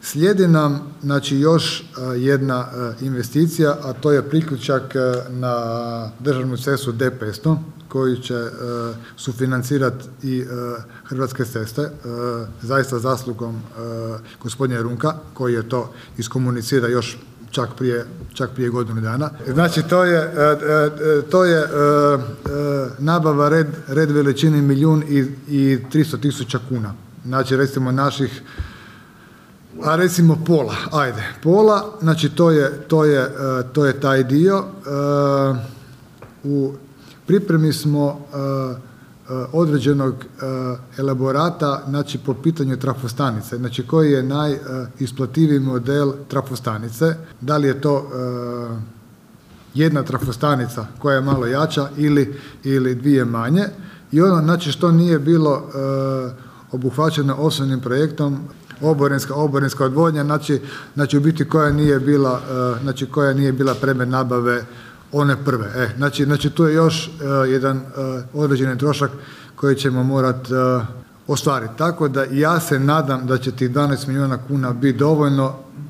Slijedi nam znači još jedna investicija, a to je priključak na državnu cestu D500 koju će sufinancirati i Hrvatske ceste, zaista zaslugom gospodina Runka koji je to iskomunicira još čak prije godinu dana. Znači to je nabava red veličine 1.300.000 kuna. Znači recimo naših, a recimo pola, znači to je taj dio. U pripremi smo određenog elaborata, znači po pitanju trafostanice, znači koji je najisplativiji model trafostanice, da li je to jedna trafostanica koja je malo jača ili dvije manje, i ono znači što nije bilo obuhvaćeno osnovnim projektom, oborinska odvodnja, znači u biti koja nije bila predmet nabave one prve. Znači tu je još jedan određeni trošak koji ćemo morati ostvariti. Tako da ja se nadam da će tih 12 milijuna kuna biti dovoljno